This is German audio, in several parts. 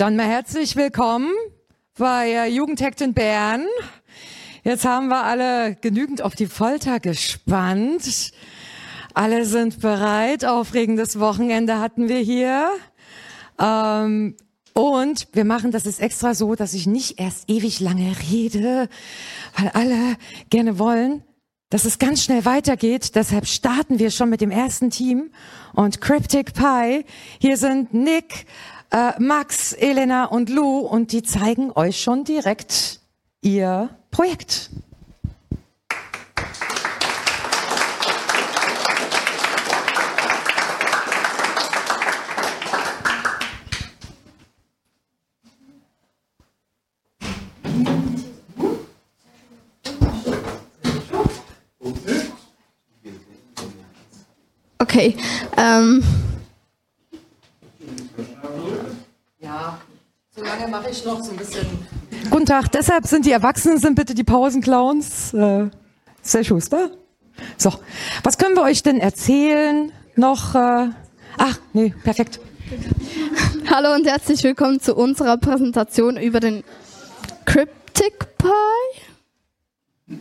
Dann mal herzlich willkommen bei Jugendhackt in Bern. Jetzt haben wir alle genügend auf die Folter gespannt. Alle sind bereit. Aufregendes Wochenende hatten wir hier. Und wir machen das jetzt extra so, dass ich nicht erst ewig lange rede, weil alle gerne wollen, dass es ganz schnell weitergeht. Deshalb starten wir schon mit dem ersten Team. Und Cryptic Pi, hier sind Nick, Max, Elena und Lou und die zeigen euch schon direkt ihr Projekt. Okay, Ja, so lange mache ich noch so ein bisschen. Guten Tag, deshalb sind die Erwachsenen bitte die Pausenclowns. Sehr Schuster. So, was können wir euch denn erzählen noch? Perfekt. hallo und herzlich willkommen zu unserer Präsentation über den Cryptic Pi.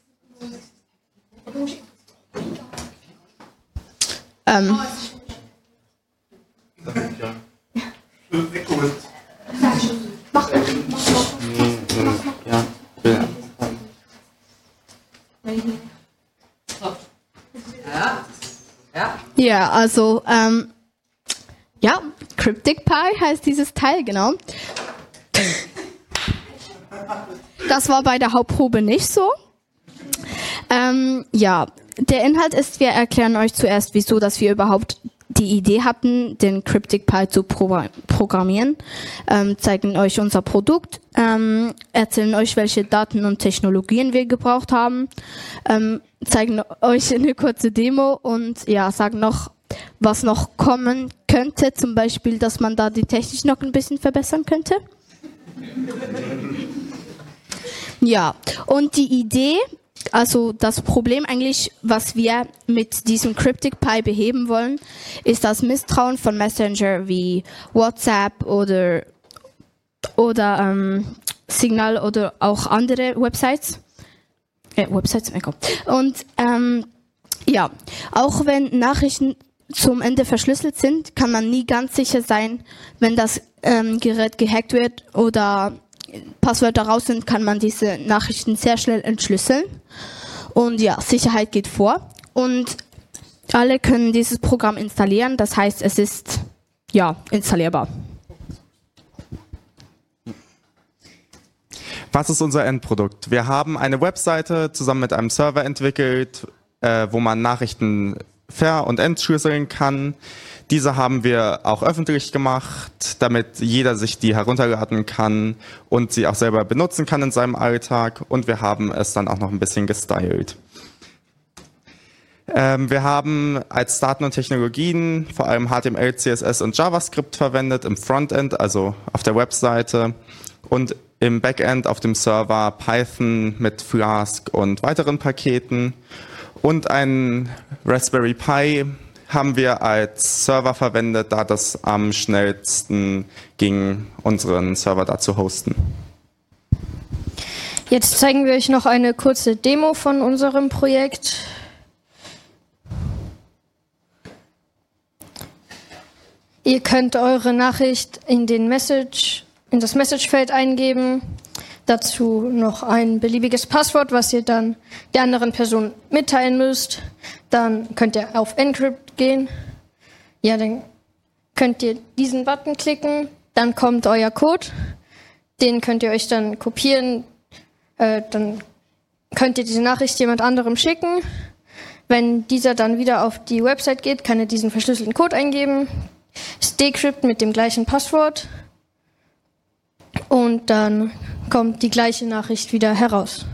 Ja, also, Cryptic Pi heißt dieses Teil, genau. Das war bei der Hauptprobe nicht so. Der Inhalt ist, wir erklären euch zuerst, wieso, dass wir überhaupt die Idee hatten, den Cryptic Pi zu programmieren, zeigen euch unser Produkt, erzählen euch, welche Daten und Technologien wir gebraucht haben, zeigen euch eine kurze Demo und ja, sagen noch, was noch kommen könnte, zum Beispiel, dass man da die Technik noch ein bisschen verbessern könnte. Ja, und die Idee, also das Problem eigentlich, was wir mit diesem Cryptic Pi beheben wollen, ist das Misstrauen von Messenger wie WhatsApp oder Signal oder auch andere Websites. Und auch wenn Nachrichten zum Ende verschlüsselt sind, kann man nie ganz sicher sein, wenn das Gerät gehackt wird oder Passwörter raus sind, kann man diese Nachrichten sehr schnell entschlüsseln. Und ja, Sicherheit geht vor. Und alle können dieses Programm installieren. Das heißt, es ist installierbar. Was ist unser Endprodukt? Wir haben eine Webseite zusammen mit einem Server entwickelt, wo man Nachrichten ver- und entschlüsseln kann. Diese haben wir auch öffentlich gemacht, damit jeder sich die herunterladen kann und sie auch selber benutzen kann in seinem Alltag. Und wir haben es dann auch noch ein bisschen gestylt. Wir haben als Daten und Technologien vor allem HTML, CSS und JavaScript verwendet im Frontend, also auf der Webseite, und im Backend auf dem Server Python mit Flask und weiteren Paketen. Und ein Raspberry Pi haben wir als Server verwendet, da das am schnellsten ging, unseren Server da zu hosten. Jetzt zeigen wir euch noch eine kurze Demo von unserem Projekt. Ihr könnt eure Nachricht in das Messagefeld eingeben. Dazu noch ein beliebiges Passwort, was ihr dann der anderen Person mitteilen müsst. Dann könnt ihr auf Encrypt gehen. Ja, dann könnt ihr diesen Button klicken. Dann kommt euer Code. Den könnt ihr euch dann kopieren. Dann könnt ihr diese Nachricht jemand anderem schicken. Wenn dieser dann wieder auf die Website geht, kann er diesen verschlüsselten Code eingeben. Ist decrypt mit dem gleichen Passwort. Und dann kommt die gleiche Nachricht wieder heraus.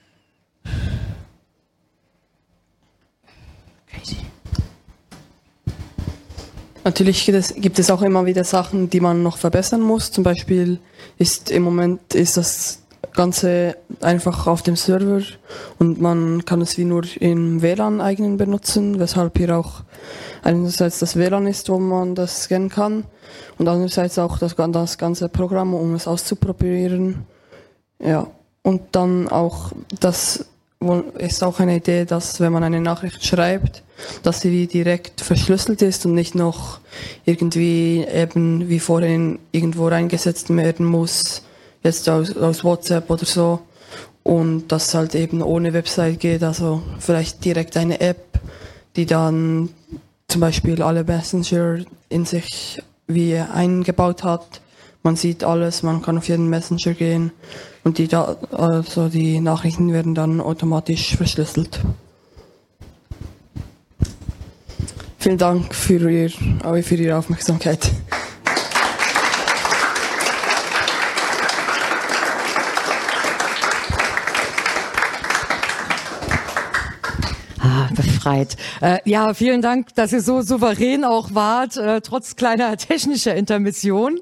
Natürlich gibt es auch immer wieder Sachen, die man noch verbessern muss. Zum Beispiel ist im Moment das Ganze einfach auf dem Server und man kann es wie nur im WLAN eigenen benutzen, weshalb hier auch einerseits das WLAN ist, wo man das scannen kann und andererseits auch das ganze Programm, um es auszuprobieren. Ja, und dann auch, das ist auch eine Idee, dass wenn man eine Nachricht schreibt, dass sie direkt verschlüsselt ist und nicht noch irgendwie eben wie vorhin irgendwo reingesetzt werden muss, jetzt aus WhatsApp oder so, und das halt eben ohne Website geht, also vielleicht direkt eine App, die dann zum Beispiel alle Messenger in sich wie eingebaut hat. Man sieht alles, man kann auf jeden Messenger gehen und die Nachrichten werden dann automatisch verschlüsselt. Vielen Dank für Ihre Aufmerksamkeit. Befreit. Ja, vielen Dank, dass ihr so souverän auch wart, trotz kleiner technischer Intermission.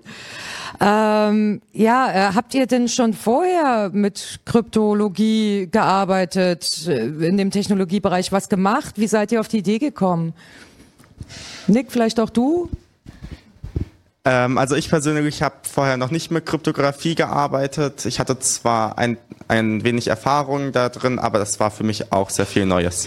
Habt ihr denn schon vorher mit Kryptologie gearbeitet, in dem Technologiebereich was gemacht? Wie seid ihr auf die Idee gekommen? Nick, vielleicht auch du? Also ich persönlich habe vorher noch nicht mit Kryptographie gearbeitet. Ich hatte zwar ein wenig Erfahrung da drin, aber das war für mich auch sehr viel Neues.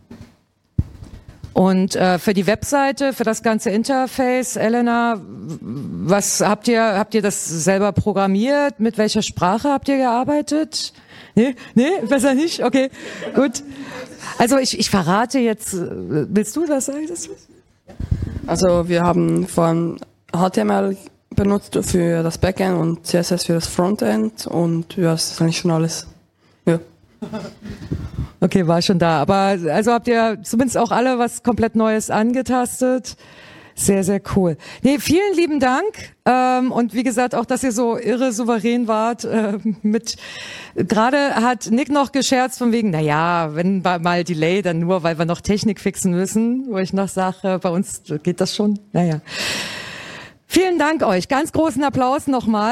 Und für die Webseite, für das ganze Interface, Elena, was habt ihr das selber programmiert? Mit welcher Sprache habt ihr gearbeitet? Nee, besser nicht? Okay, gut. Also ich verrate jetzt, willst du das sagen? Also wir haben vor allem HTML benutzt für das Backend und CSS für das Frontend und ja, das ist eigentlich schon alles. Ja. Okay, war schon da. Aber also habt ihr zumindest auch alle was komplett Neues angetastet. Sehr, sehr cool. Nee, vielen lieben Dank. Und wie gesagt, auch, dass ihr so irre souverän wart. Gerade hat Nick noch gescherzt von wegen, wenn mal Delay, dann nur, weil wir noch Technik fixen müssen. Wo ich noch sage, bei uns geht das schon. Vielen Dank euch. Ganz großen Applaus nochmal.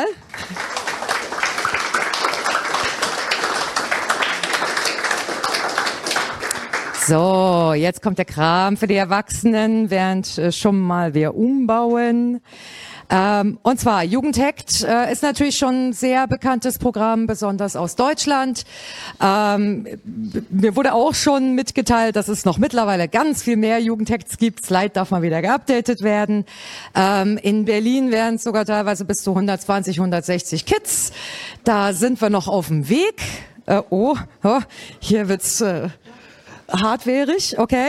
So, jetzt kommt der Kram für die Erwachsenen, während schon mal wir umbauen. Und zwar Jugendhackt ist natürlich schon ein sehr bekanntes Programm, besonders aus Deutschland. Mir wurde auch schon mitgeteilt, dass es noch mittlerweile ganz viel mehr Jugendhacks gibt. Slide darf mal wieder geupdatet werden. In Berlin wären es sogar teilweise bis zu 120, 160 Kids. Da sind wir noch auf dem Weg. Hier wird's hardwareig, okay.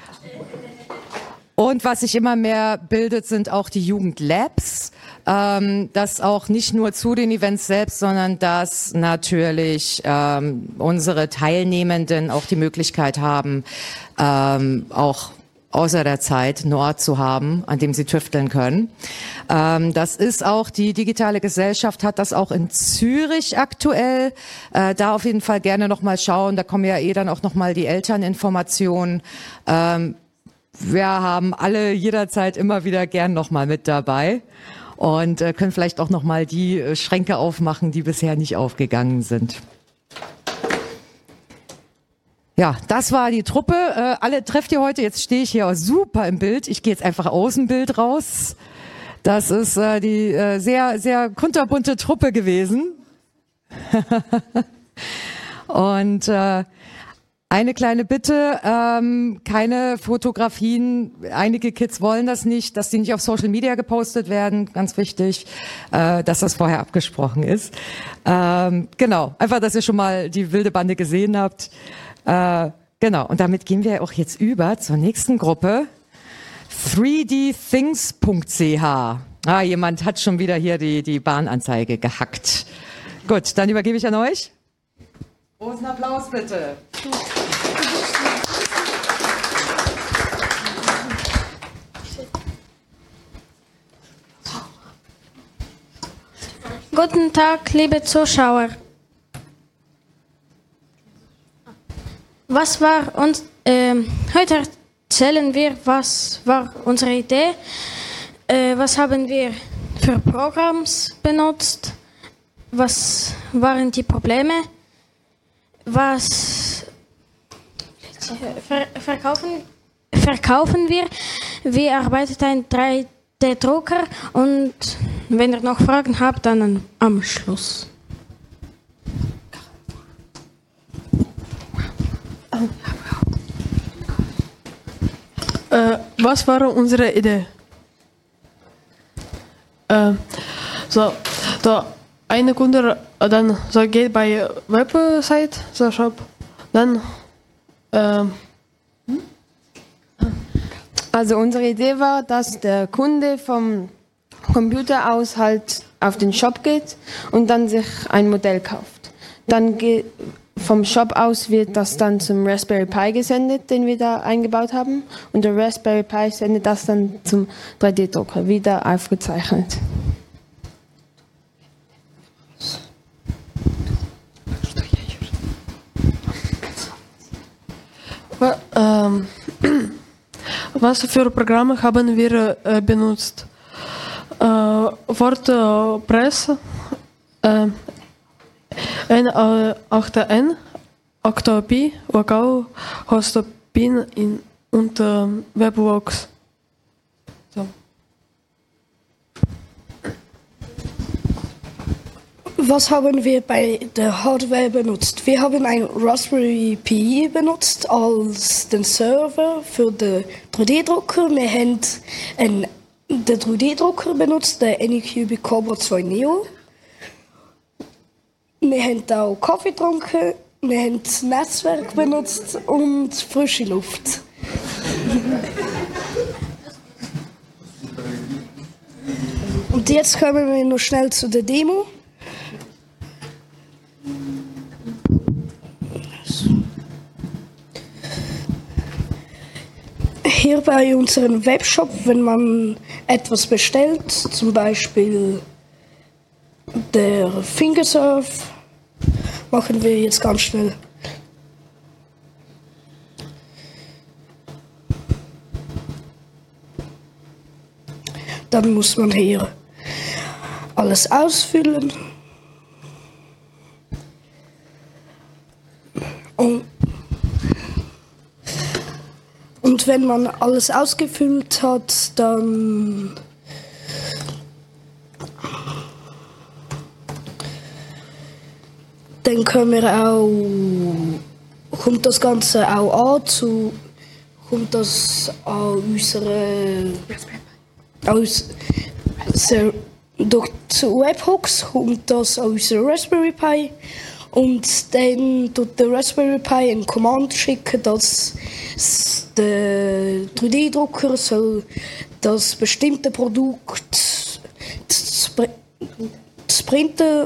Und was sich immer mehr bildet, sind auch die Jugendlabs, dass auch nicht nur zu den Events selbst, sondern dass natürlich unsere Teilnehmenden auch die Möglichkeit haben, auch außer der Zeit einen Ort zu haben, an dem sie tüfteln können. Das ist auch, die digitale Gesellschaft hat das auch in Zürich aktuell. Da auf jeden Fall gerne nochmal schauen, da kommen ja dann auch nochmal die Elterninformationen. Wir haben alle jederzeit immer wieder gern nochmal mit dabei und können vielleicht auch nochmal die Schränke aufmachen, die bisher nicht aufgegangen sind. Ja, das war die Truppe. Alle trefft ihr heute. Jetzt stehe ich hier super im Bild. Ich gehe jetzt einfach aus dem Bild raus. Das ist die sehr, sehr kunterbunte Truppe gewesen. Und eine kleine Bitte, keine Fotografien. Einige Kids wollen das nicht, dass die nicht auf Social Media gepostet werden. Ganz wichtig, dass das vorher abgesprochen ist. Genau, einfach, dass ihr schon mal die wilde Bande gesehen habt. Genau, und damit gehen wir auch jetzt über zur nächsten Gruppe. 3dthings.ch. Jemand hat schon wieder hier die Bahnanzeige gehackt. Gut, dann übergebe ich an euch. Großen Applaus bitte. Guten Tag, liebe Zuschauer. Heute erzählen wir, was war unsere Idee, was haben wir für Programme benutzt was waren die Probleme? Was verkaufen wir? Wie arbeitet ein 3D-Drucker? Und wenn ihr noch Fragen habt, dann am Schluss. Was war unsere Idee? Der eine Kunde dann geht bei Website, so Shop, dann Also unsere Idee war, dass der Kunde vom Computer aus halt auf den Shop geht und dann sich ein Modell kauft. Dann vom Shop aus wird das dann zum Raspberry Pi gesendet, den wir da eingebaut haben. Und der Raspberry Pi sendet das dann zum 3D-Drucker, wieder aufgezeichnet. Was für Programme haben wir benutzt? WordPress, N8N, Octopi, Wacom, Hostopin und Webworks. So. Was haben wir bei der Hardware benutzt? Wir haben ein Raspberry Pi benutzt als den Server für den 3D-Drucker. Wir haben den 3D-Drucker benutzt, den Anycubic Cobra 2 Neo. Wir haben auch Kaffee getrunken, wir haben das Netzwerk benutzt und frische Luft. Und jetzt kommen wir noch schnell zu der Demo. Hier bei unserem Webshop, wenn man etwas bestellt, zum Beispiel der Fingersurf, machen wir jetzt ganz schnell. Dann muss man hier alles ausfüllen. Und wenn man alles ausgefüllt hat, dann können wir auch, kommt das Ganze auch an, kommt das an unsere durch die Webhooks kommt das an unsere Raspberry Pi und dann tut der Raspberry Pi eine Command schicken, dass der 3D-Drucker soll das bestimmte Produkt printen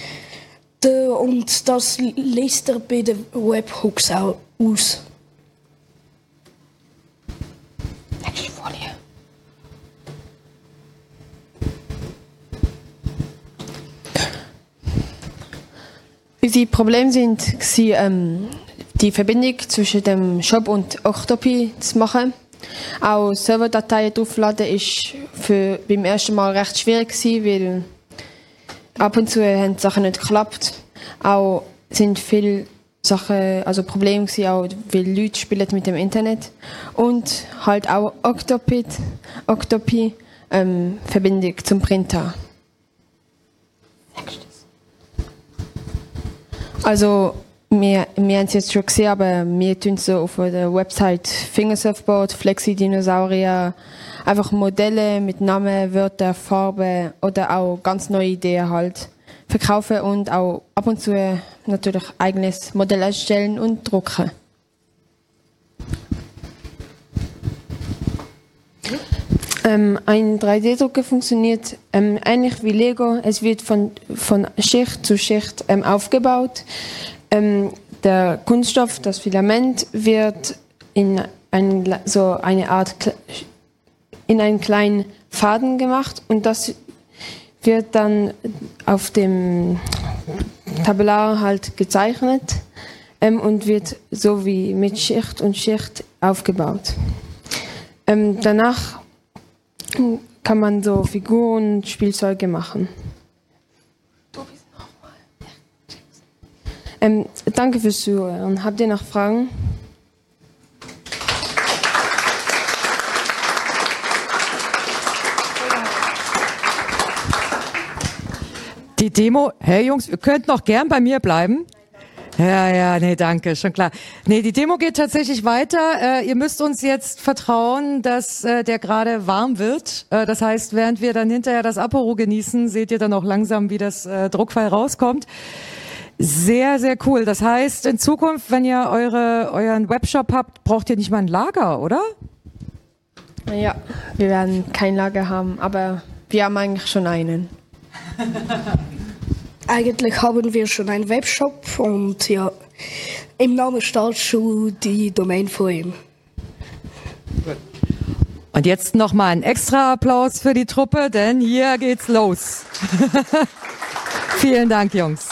und das liest er bei den Webhooks auch aus. Nächste Folie. Unsere Probleme waren, die Verbindung zwischen dem Shop und Octopi zu machen. Auch Serverdateien draufladen ist beim ersten Mal recht schwierig gewesen, weil ab und zu haben die Sachen nicht geklappt. Auch sind viele Sachen, also Probleme gewesen, auch weil Leute spielen mit dem Internet. Und halt auch Octopi, Verbindung zum Printer. Also, wir haben es jetzt schon gesehen, aber wir tun so auf der Website Fingersurfboard, Flexi-Dinosaurier, einfach Modelle mit Namen, Wörtern, Farben oder auch ganz neue Ideen halt verkaufen und auch ab und zu natürlich eigenes Modell erstellen und drucken. Ein 3D-Drucker funktioniert ähnlich wie Lego. Es wird von Schicht zu Schicht aufgebaut. Der Kunststoff, das Filament, wird in einen kleinen Faden gemacht und das wird dann auf dem Tabular halt gezeichnet und wird so wie mit Schicht und Schicht aufgebaut. Danach kann man so Figuren und Spielzeuge machen. Danke fürs Zuhören. Habt ihr noch Fragen? Die Demo, hey Jungs, ihr könnt noch gern bei mir bleiben. Ja, nee, danke, schon klar. Nee, die Demo geht tatsächlich weiter. Ihr müsst uns jetzt vertrauen, dass der gerade warm wird. Das heißt, während wir dann hinterher das Apero genießen, seht ihr dann auch langsam, wie das Druckfall rauskommt. Sehr, sehr cool. Das heißt, in Zukunft, wenn ihr euren Webshop habt, braucht ihr nicht mal ein Lager, oder? Ja, wir werden kein Lager haben, aber wir haben eigentlich schon einen. Eigentlich haben wir schon einen Webshop und ja, im Namen steht schon die Domain von ihm. Und jetzt nochmal ein extra Applaus für die Truppe, denn hier geht's los. Vielen Dank, Jungs.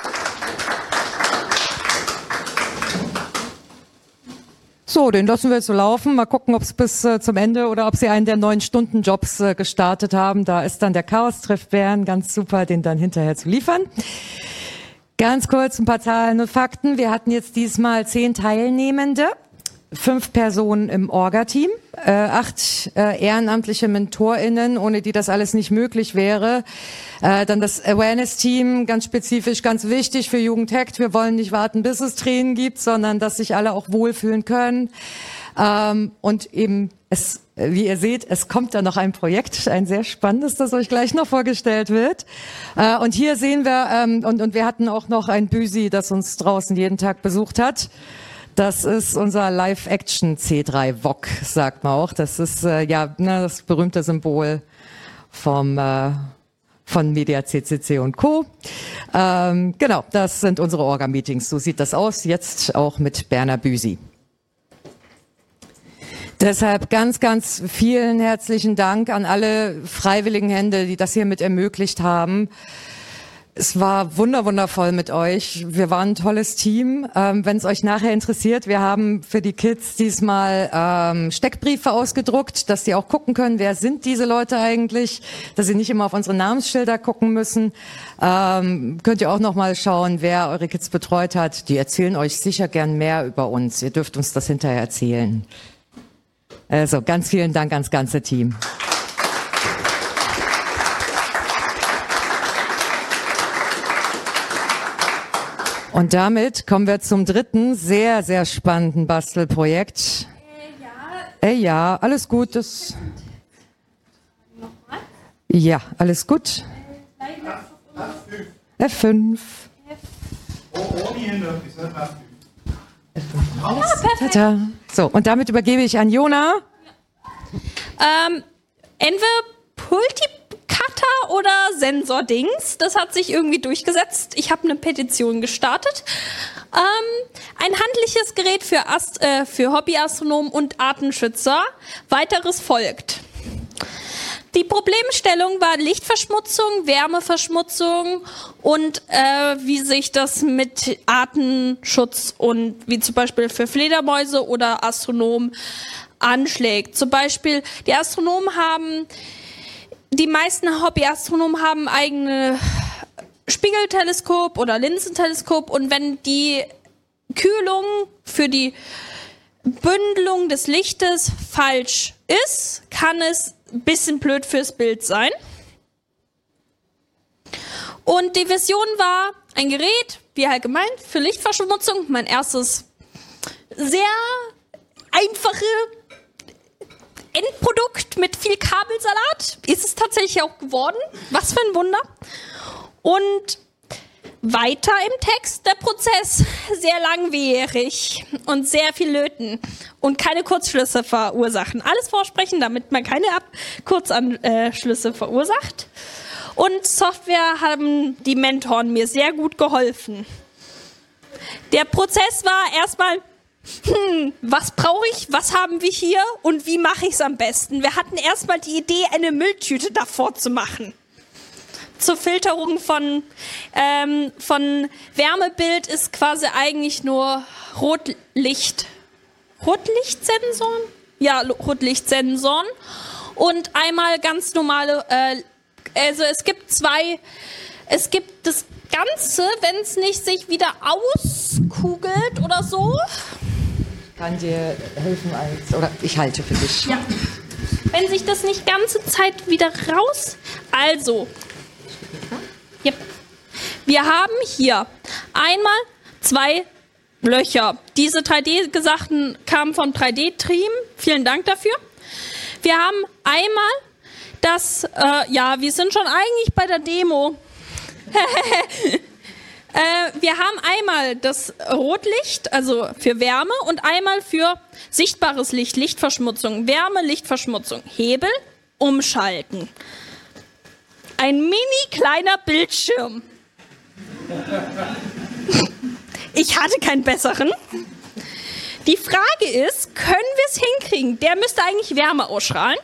So, den lassen wir jetzt so laufen. Mal gucken, ob es bis zum Ende oder ob sie einen der 9-Stunden-Jobs gestartet haben. Da ist dann der Chaos-Treff Bern ganz super, den dann hinterher zu liefern. Ganz kurz ein paar Zahlen und Fakten. Wir hatten jetzt diesmal 10 Teilnehmende, 5 Personen im Orga-Team, 8 ehrenamtliche MentorInnen, ohne die das alles nicht möglich wäre. Dann das Awareness-Team, ganz spezifisch, ganz wichtig für Jugendhackt. Wir wollen nicht warten, bis es Tränen gibt, sondern dass sich alle auch wohlfühlen können. Und eben, wie ihr seht, es kommt da noch ein Projekt, ein sehr spannendes, das euch gleich noch vorgestellt wird. Und hier sehen wir, und wir hatten auch noch ein Büsi, das uns draußen jeden Tag besucht hat. Das ist unser Live-Action C3 VOG, sagt man auch. Das ist das berühmte Symbol von Media CCC und Co. Genau, das sind unsere Orga-Meetings. So sieht das aus, jetzt auch mit Berner Büsi. Deshalb ganz, ganz vielen herzlichen Dank an alle freiwilligen Hände, die das hier mit ermöglicht haben. Es war wundervoll mit euch. Wir waren ein tolles Team. Wenn es euch nachher interessiert, wir haben für die Kids diesmal Steckbriefe ausgedruckt, dass die auch gucken können, wer sind diese Leute eigentlich, dass sie nicht immer auf unsere Namensschilder gucken müssen. Könnt ihr auch noch mal schauen, wer eure Kids betreut hat. Die erzählen euch sicher gern mehr über uns. Ihr dürft uns das hinterher erzählen. Also ganz vielen Dank ans ganze Team. Und damit kommen wir zum dritten, sehr, sehr spannenden Bastelprojekt. Ja, alles gut. Ja, alles gut. F5. F5. So, und damit übergebe ich an Jona. Entweder Multicutter oder Sensordings. Das hat sich irgendwie durchgesetzt. Ich habe eine Petition gestartet. Ein handliches Gerät für Hobbyastronomen und Artenschützer. Weiteres folgt. Die Problemstellung war Lichtverschmutzung, Wärmeverschmutzung und wie sich das mit Artenschutz und wie zum Beispiel für Fledermäuse oder Astronomen anschlägt. Zum Beispiel die meisten Hobbyastronomen haben eigene Spiegelteleskop oder Linsenteleskop und wenn die Kühlung für die Bündelung des Lichtes falsch ist, kann es ein bisschen blöd fürs Bild sein. Und die Vision war ein Gerät, wie halt gemeint, für Lichtverschmutzung. Mein erstes sehr einfache Endprodukt mit viel Kabelsalat. Ist es tatsächlich auch geworden. Was für ein Wunder. Und weiter im Text, der Prozess sehr langwierig und sehr viel löten und keine Kurzschlüsse verursachen. Alles vorsprechen, damit man keine Kurzanschlüsse verursacht. Und Software haben die Mentoren mir sehr gut geholfen. Der Prozess war erstmal, was brauche ich, was haben wir hier und wie mache ich es am besten? Wir hatten erstmal die Idee, eine Mülltüte davor zu machen. Zur Filterung von Wärmebild ist quasi eigentlich nur Rotlichtsensoren? Ja, Rotlichtsensoren. Und einmal ganz normale, also es gibt zwei Es gibt das Ganze, wenn es nicht sich wieder auskugelt oder so. Ich kann dir helfen oder ich halte für dich. Ja. Wenn sich das nicht ganze Zeit wieder raus... Also, yep. Wir haben hier einmal 2 Löcher. Diese 3D-Gesachten kamen vom 3D-Team. Vielen Dank dafür. Wir haben einmal das, wir sind schon eigentlich bei der Demo. Wir haben einmal das Rotlicht, also für Wärme, und einmal für sichtbares Licht, Lichtverschmutzung, Wärme, Lichtverschmutzung, Hebel, umschalten. Ein mini kleiner Bildschirm. Ich hatte keinen besseren. Die Frage ist, können wir es hinkriegen? Der müsste eigentlich Wärme ausstrahlen.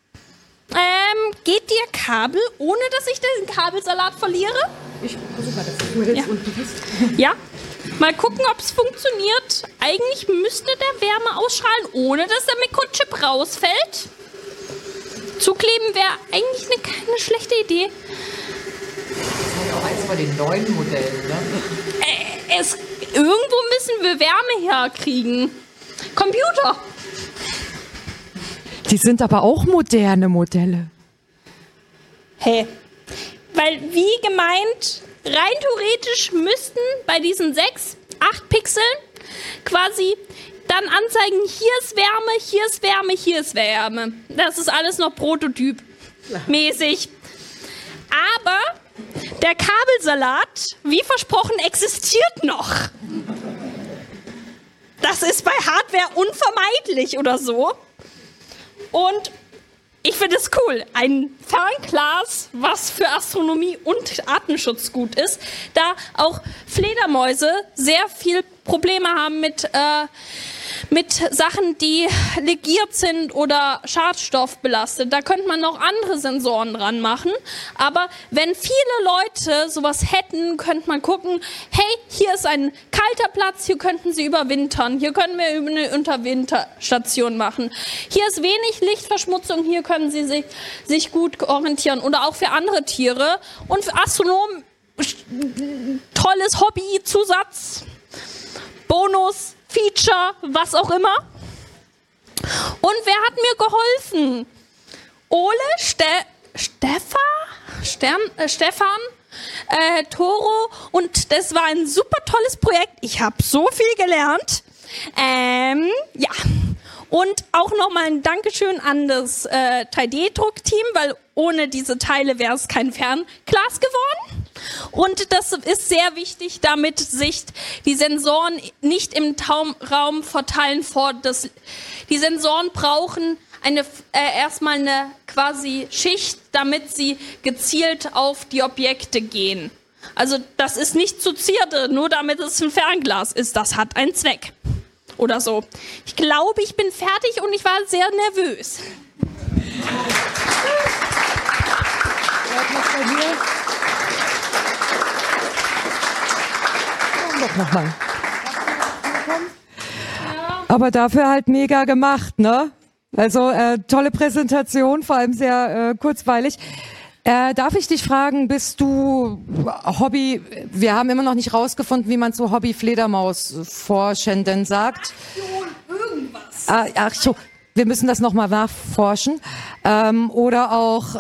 Geht der Kabel, ohne dass ich den Kabelsalat verliere? Ich versuche mal, dass du hältst und du bist. Ja, mal gucken, ob es funktioniert. Eigentlich müsste der Wärme ausstrahlen, ohne dass der Mikrochip rausfällt. Zukleben wäre eigentlich keine schlechte Idee. Das ist halt auch eins von den neuen Modellen, ne? Irgendwo müssen wir Wärme herkriegen. Computer. Die sind aber auch moderne Modelle. Hey, weil wie gemeint, rein theoretisch müssten bei diesen 6, 8 Pixeln quasi dann anzeigen, hier ist Wärme, hier ist Wärme, hier ist Wärme. Das ist alles noch prototypmäßig. Aber der Kabelsalat, wie versprochen, existiert noch. Das ist bei Hardware unvermeidlich oder so. Und ich finde es cool. Ein Fernglas, was für Astronomie und Artenschutz gut ist, da auch Fledermäuse sehr viel Probleme haben mit Sachen, die legiert sind oder schadstoffbelastet. Da könnte man noch andere Sensoren dran machen. Aber wenn viele Leute sowas hätten, könnte man gucken, hey, hier ist ein kalter Platz, hier könnten sie überwintern. Hier können wir eine Unterwinterstation machen. Hier ist wenig Lichtverschmutzung, hier können sie sich gut orientieren. Oder auch für andere Tiere. Und für Astronomen, tolles Hobby, Zusatz, Bonus, Feature, was auch immer. Und wer hat mir geholfen? Ole, Stefan, Toro, und das war ein super tolles Projekt. Ich habe so viel gelernt. Ja. Und auch nochmal ein Dankeschön an das 3D-Druckteam, weil ohne diese Teile wäre es kein Fernglas geworden. Und das ist sehr wichtig, damit sich die Sensoren nicht im Raum verteilen. Die Sensoren brauchen erstmal eine quasi Schicht, damit sie gezielt auf die Objekte gehen. Also das ist nicht zu Zierde, nur damit es ein Fernglas ist. Das hat einen Zweck. Oder so. Ich glaube, ich bin fertig und ich war sehr nervös. Nochmal. Aber dafür halt mega gemacht, ne? Also tolle Präsentation, vor allem sehr kurzweilig. Darf ich dich fragen, bist du Hobby, wir haben immer noch nicht rausgefunden, wie man zu Hobby-Fledermaus-Forschenden sagt. Irgendwas. Ach so, wir müssen das nochmal nachforschen. Oder auch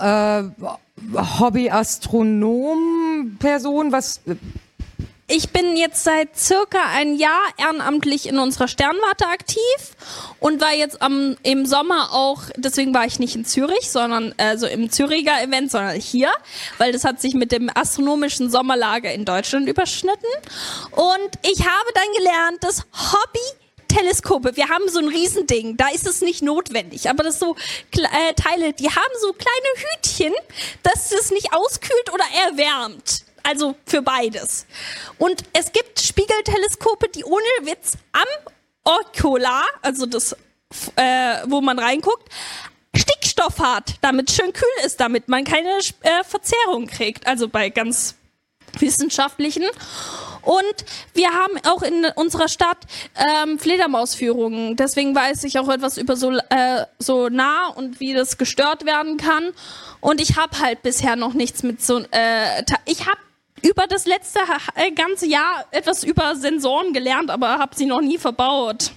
Hobby-Astronom-Person, was... Ich bin jetzt seit circa ein Jahr ehrenamtlich in unserer Sternwarte aktiv und war jetzt im Sommer auch, deswegen war ich nicht in Zürich, sondern also im Züricher Event, sondern hier, weil das hat sich mit dem astronomischen Sommerlager in Deutschland überschnitten. Und ich habe dann gelernt, dass Hobby-Teleskope, wir haben so ein Riesending, da ist es nicht notwendig, aber das so Teile, die haben so kleine Hütchen, dass es nicht auskühlt oder erwärmt. Also für beides. Und es gibt Spiegelteleskope, die ohne Witz am Okular, also das, wo man reinguckt, Stickstoff hat, damit es schön kühl ist, damit man keine Verzerrung kriegt. Also bei ganz wissenschaftlichen. Und wir haben auch in unserer Stadt Fledermausführungen. Deswegen weiß ich auch etwas über so nah und wie das gestört werden kann. Und ich habe halt bisher noch nichts mit so... ich habe über das letzte ganze Jahr etwas über Sensoren gelernt, aber habe sie noch nie verbaut.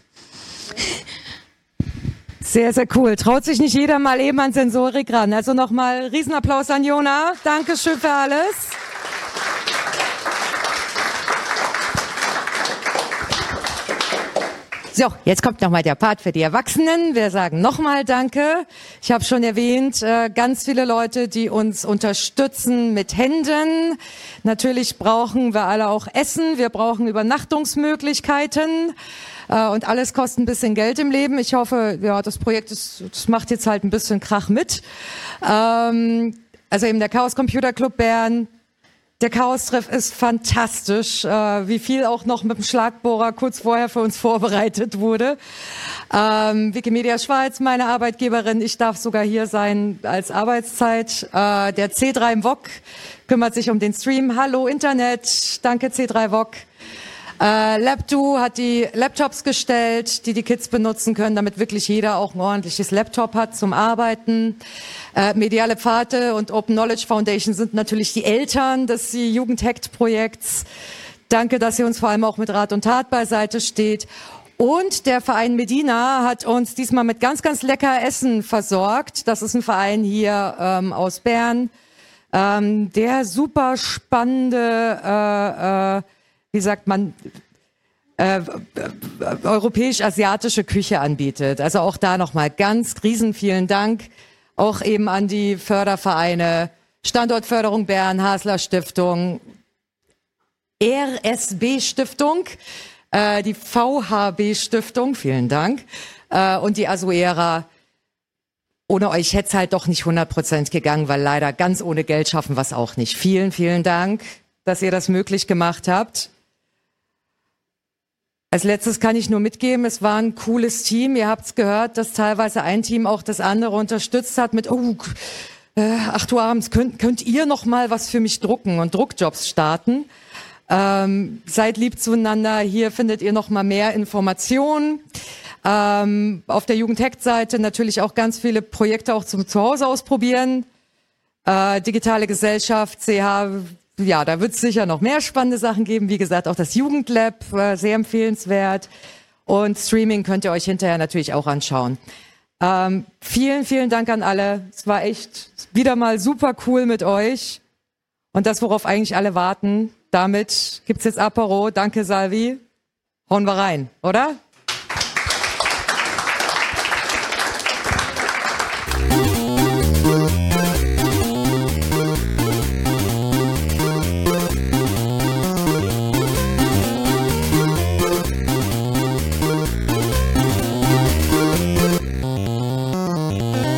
Sehr, sehr cool. Traut sich nicht jeder mal eben an Sensorik ran. Also nochmal Riesenapplaus an Jona. Dankeschön für alles. So, jetzt kommt nochmal der Part für die Erwachsenen. Wir sagen nochmal Danke. Ich habe schon erwähnt, ganz viele Leute, die uns unterstützen mit Händen. Natürlich brauchen wir alle auch Essen. Wir brauchen Übernachtungsmöglichkeiten. Und alles kostet ein bisschen Geld im Leben. Ich hoffe, ja, das Projekt das macht jetzt halt ein bisschen Krach mit. Also eben der Chaos Computer Club Bern. Der Chaos-Treff ist fantastisch, wie viel auch noch mit dem Schlagbohrer kurz vorher für uns vorbereitet wurde. Wikimedia Schweiz, meine Arbeitgeberin, ich darf sogar hier sein als Arbeitszeit. Der C3 im VOG kümmert sich um den Stream. Hallo Internet, danke C3 VOG. Labdo hat die Laptops gestellt, die Kids benutzen können, damit wirklich jeder auch ein ordentliches Laptop hat zum Arbeiten. Mediale Pfade und Open Knowledge Foundation sind natürlich die Eltern des Jugendhackt-Projekts. Danke, dass ihr uns vor allem auch mit Rat und Tat beiseite steht. Und der Verein Medina hat uns diesmal mit ganz, ganz lecker Essen versorgt. Das ist ein Verein hier aus Bern, der super spannende wie sagt man, europäisch-asiatische Küche anbietet. Also auch da nochmal ganz riesen vielen Dank. Auch eben an die Fördervereine, Standortförderung Bern, Hasler Stiftung, RSB Stiftung, die VHB Stiftung, vielen Dank, und die Asuera. Ohne euch hätte es halt doch nicht 100% gegangen, weil leider ganz ohne Geld schaffen wir es auch nicht. Vielen, vielen Dank, dass ihr das möglich gemacht habt. Als letztes kann ich nur mitgeben, es war ein cooles Team. Ihr habt's gehört, dass teilweise ein Team auch das andere unterstützt hat mit 8 Uhr abends könnt ihr noch mal was für mich drucken und Druckjobs starten. Seid lieb zueinander. Hier findet ihr noch mal mehr Informationen. Auf der Jugendhackt-Seite natürlich auch ganz viele Projekte auch zum Zuhause ausprobieren. Digitale Gesellschaft, CH. Ja, da wird es sicher noch mehr spannende Sachen geben. Wie gesagt, auch das Jugendlab, sehr empfehlenswert. Und Streaming könnt ihr euch hinterher natürlich auch anschauen. Vielen, vielen Dank an alle. Es war echt wieder mal super cool mit euch. Und das, worauf eigentlich alle warten. Damit gibt's jetzt Apero. Danke, Salvi. Hauen wir rein, oder?